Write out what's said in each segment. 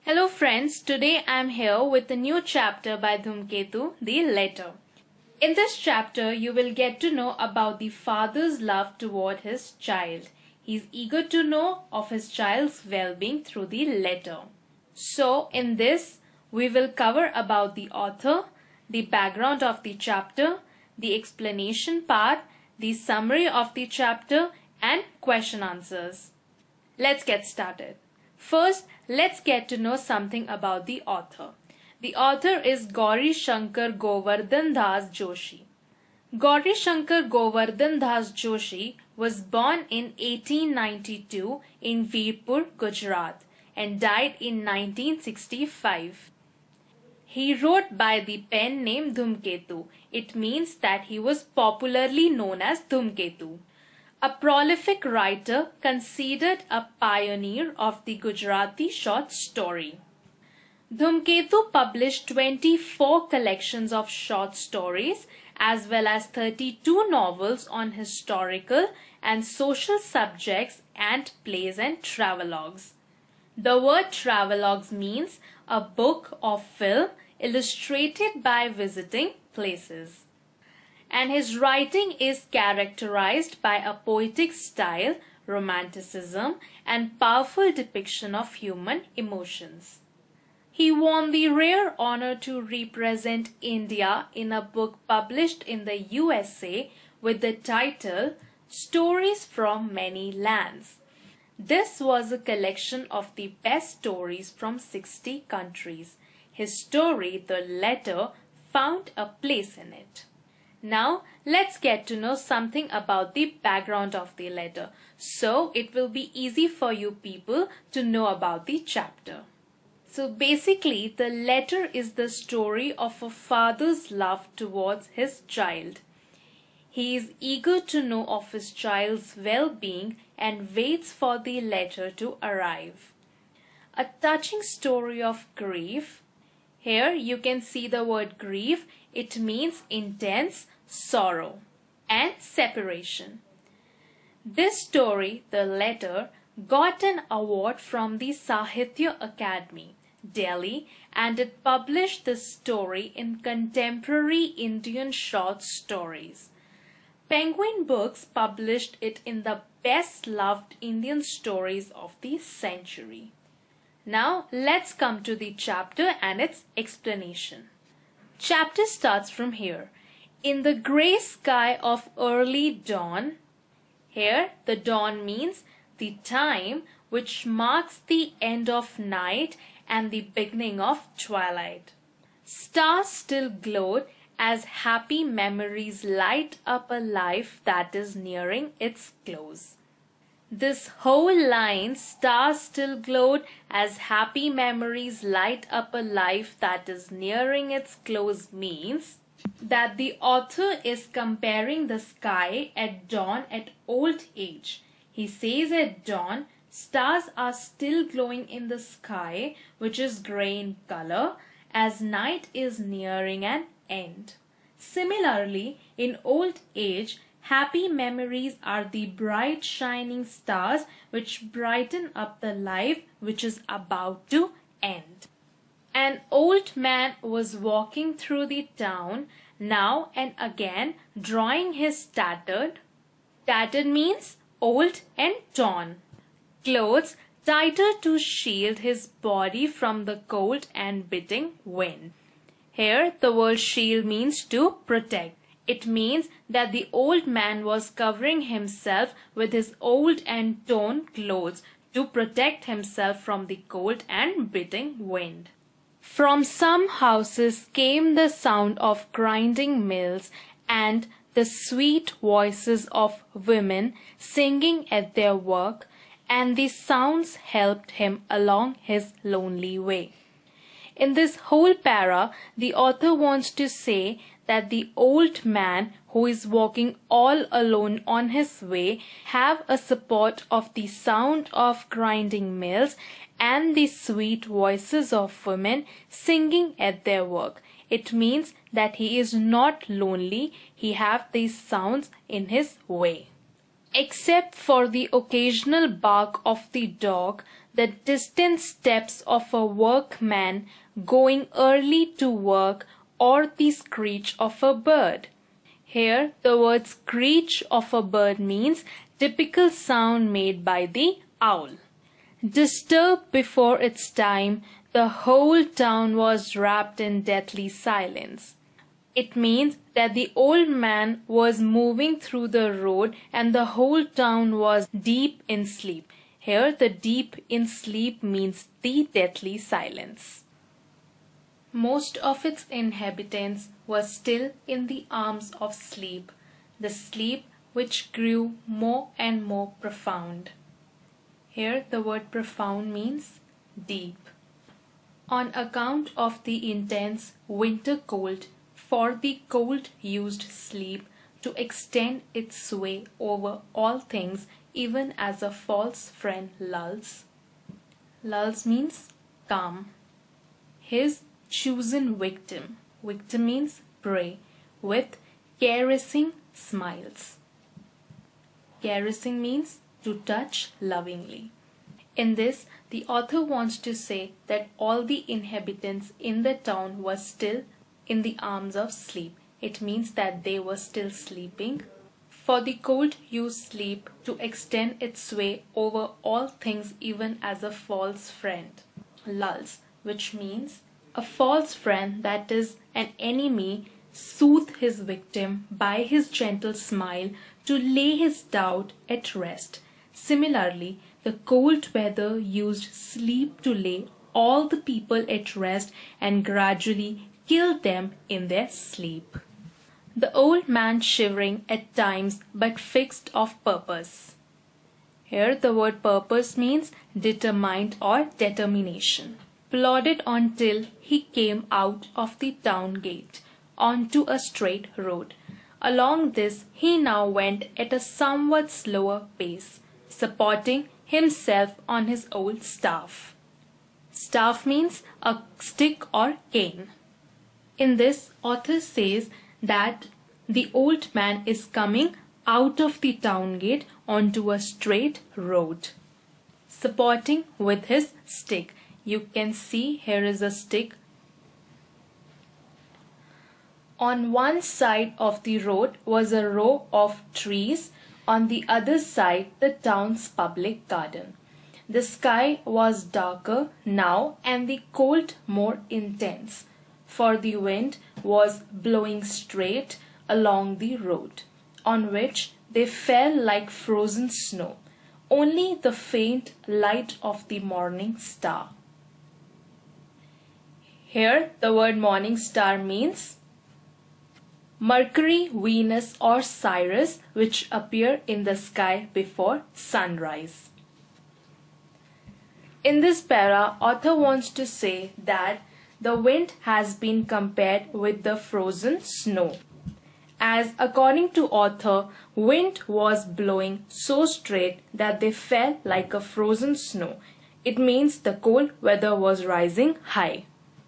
Hello friends, today I am here with a new chapter by Dhumketu, The Letter. In this chapter, you will get to know about the father's love toward his child. He is eager to know of his child's well-being through the letter. So, in this, we will cover about the author, the background of the chapter, the explanation part, the summary of the chapter, and question answers. Let's get started. First, let's get to know something about the author. The author is Gauri Shankar Govardhan Das Joshi. Gauri Shankar Govardhan Das Joshi was born in 1892 in Veerpur, Gujarat and died in 1965. He wrote by the pen name Dhumketu. It means that he was popularly known as Dhumketu. A prolific writer, considered a pioneer of the Gujarati short story. Dhumketu published 24 collections of short stories as well as 32 novels on historical and social subjects and plays and travelogues. The word travelogues means a book or film illustrated by visiting places. And his writing is characterized by a poetic style, romanticism, and powerful depiction of human emotions. He won the rare honor to represent India in a book published in the USA with the title Stories from Many Lands. This was a collection of the best stories from 60 countries. His story, The Letter, found a place in it. Now, let's get to know something about the background of the letter, so it will be easy for you people to know about the chapter. So basically, the letter is the story of a father's love towards his child. He is eager to know of his child's well-being and waits for the letter to arrive. A touching story of grief. Here you can see the word grief. It means intense sorrow and separation. This story, The Letter, got an award from the Sahitya Academy, Delhi, and it published this story in Contemporary Indian Short Stories. Penguin Books published it in the Best Loved Indian Stories of the Century. Now let's come to the chapter and its explanation. Chapter starts from here. In the grey sky of early dawn. Here the dawn means the time which marks the end of night and the beginning of twilight. Stars still glowed as happy memories light up a life that is nearing its close. This whole line, stars still glowed as happy memories light up a life that is nearing its close, means that the author is comparing the sky at dawn at old age. He says at dawn, stars are still glowing in the sky, which is grey in color, as night is nearing an end. Similarly, in old age, happy memories are the bright shining stars which brighten up the life which is about to end. An old man was walking through the town now and again, drawing his tattered means old and torn clothes tighter to shield his body from the cold and biting wind. Here the word shield means to protect. It means that the old man was covering himself with his old and torn clothes to protect himself from the cold and biting wind. From some houses came the sound of grinding mills and the sweet voices of women singing at their work, and these sounds helped him along his lonely way. In this whole para, the author wants to say that the old man who is walking all alone on his way have a support of the sound of grinding mills and the sweet voices of women singing at their work. It means that he is not lonely, he have these sounds in his way. Except for the occasional bark of the dog, the distant steps of a workman going early to work, or the screech of a bird. Here, the word screech of a bird means typical sound made by the owl. Disturbed before its time, the whole town was wrapped in deathly silence. It means that the old man was moving through the road and the whole town was deep in sleep. Here, the deep in sleep means the deathly silence. Most of its inhabitants were still in the arms of sleep, the sleep which grew more and more profound. Here, the word profound means deep. On account of the intense winter cold, for the cold used sleep to extend its sway over all things, even as a false friend lulls. Lulls means calm. His chosen victim. Victim means prey. With caressing smiles. Caressing means to touch lovingly. In this, the author wants to say that all the inhabitants in the town were still in the arms of sleep. It means that they were still sleeping. For the cold used sleep to extend its sway over all things, even as a false friend lulls, which means a false friend, that is an enemy, soothed his victim by his gentle smile to lay his doubt at rest. Similarly, the cold weather used sleep to lay all the people at rest and gradually kill them in their sleep. The old man shivering at times but fixed of purpose. Here the word purpose means determined or determination. Plodded on till he came out of the town gate onto a straight road. Along this he now went at a somewhat slower pace, supporting himself on his old staff. Staff means a stick or cane. In this, author says that the old man is coming out of the town gate onto a straight road, supporting with his stick. You can see here is a stick. On one side of the road was a row of trees, on the other side the town's public garden. The sky was darker now and the cold more intense, for the wind was blowing straight along the road, on which they fell like frozen snow, only the faint light of the morning star. Here the word morning star means Mercury, Venus or Sirius, which appear in the sky before sunrise. In this para, author wants to say that the wind has been compared with the frozen snow, as according to author, wind was blowing so straight that they fell like a frozen snow. It means the cold weather was rising high.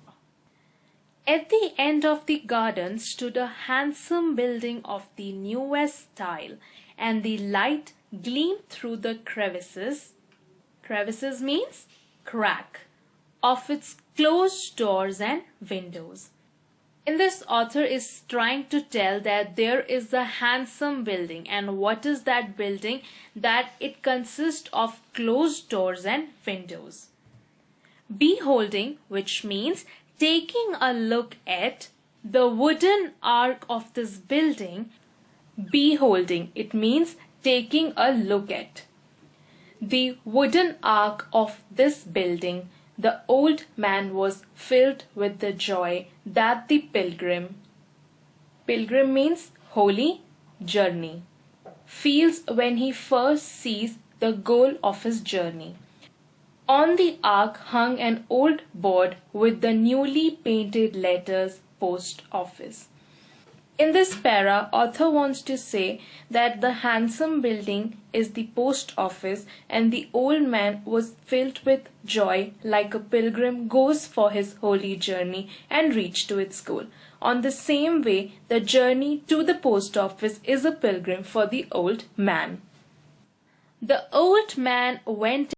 At the end of the garden stood a handsome building of the newest style, and the light gleamed through the crevices. Crevices means crack of its closed doors and windows. In this, author is trying to tell that there is a handsome building, and what is that building? That it consists of closed doors and windows. Beholding, which means taking a look at the wooden arch of this building. Beholding, it means taking a look at the wooden arch of this building, the old man was filled with the joy that the pilgrim means holy journey, feels when he first sees the goal of his journey. On the arch hung an old board with the newly painted letters Post Office. In this para, author wants to say that the handsome building is the post office and the old man was filled with joy like a pilgrim goes for his holy journey and reach to its goal. On the same way, the journey to the post office is a pilgrim for the old man. The old man went